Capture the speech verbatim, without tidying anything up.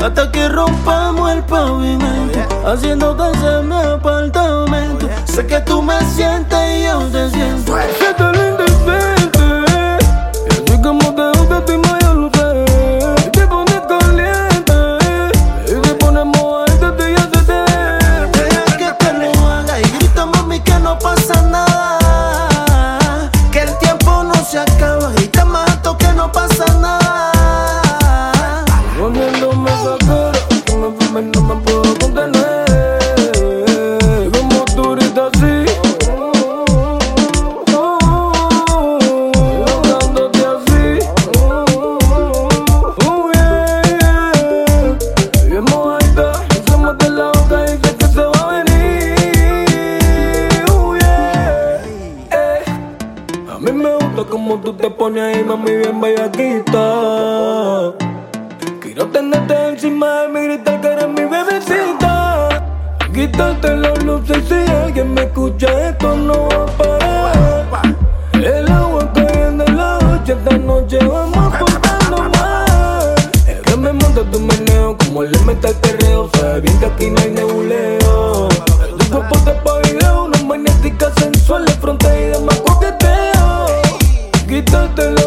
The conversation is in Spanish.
hasta que rompamos el pavimento, haciendo danza en mi apartamento. Sé que tú me sientes y yo te siento. Sé tan indecente, y así como te gusta a ti, ma, yo lo sé. Y te pones caliente, y te pones mojadita, te ya se te. Deja que te lo haga y grita, mami, que no pasa nada, que el tiempo no se acaba y te mato que no pasa nada. Poniéndome esa cara, que me fume no me puedo contener. Como tú ahorita así, hablándote así. Oh yeah, yeah. Bien mojadita, se mete la boca y dice que se va a venir. Oh yeah, eh. A mí me gusta como tú te pones ahí, mami, bien bellaquita. Quiero tenerte encima de mí, gritar que eres mi bebecita. Quitarte las luces y si alguien me escucha esto no va a parar. El agua cayendo en la noche, esta noche vamos portando mal. Es que me monta tu meneo, como le mete al perreo. Sabe bien que aquí no hay nebuleo. Tu cuerpo te pa' video, una magnética sensual, de fronte y demás coqueteo. Quitarte la